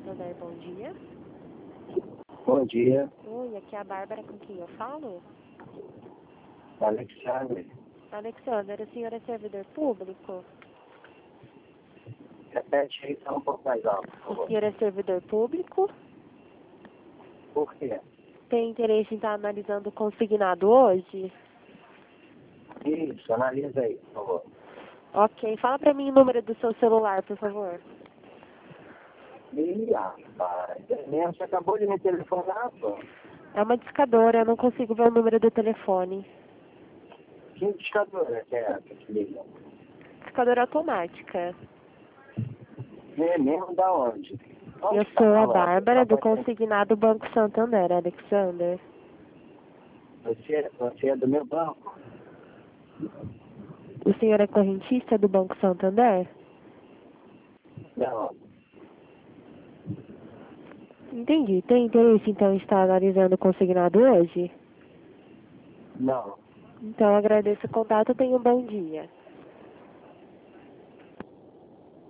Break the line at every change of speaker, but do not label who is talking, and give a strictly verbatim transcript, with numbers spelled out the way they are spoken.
Santander, bom dia.
Bom dia,
Oi, aqui é a Bárbara, com quem eu falo?
Alexandre.
Alexander, o senhor é servidor público?
Repete aí, só um pouco mais alto, por
O
favor.
senhor é servidor público?
Por quê?
Tem interesse em estar analisando o consignado hoje?
Isso, analisa aí, por favor.
Ok, fala pra mim o número do seu celular, por favor.
Ih, rapaz, é mesmo, você acabou de me telefonar, pô.
É uma discadora, eu não consigo ver o número do telefone.
Que indicadora que é essa que liga?
Discadora automática.
É mesmo, da onde? Onde
Eu
que tá
sou a
falando?
Bárbara,
Só
do
pra gente-
consignado Banco Santander, Alexander.
Você, você é do meu banco?
O senhor é correntista do Banco Santander?
Não,
Entendi. Tem interesse, então, em estar analisando o consignado hoje?
não.
Então, agradeço o contato e tenha um bom dia.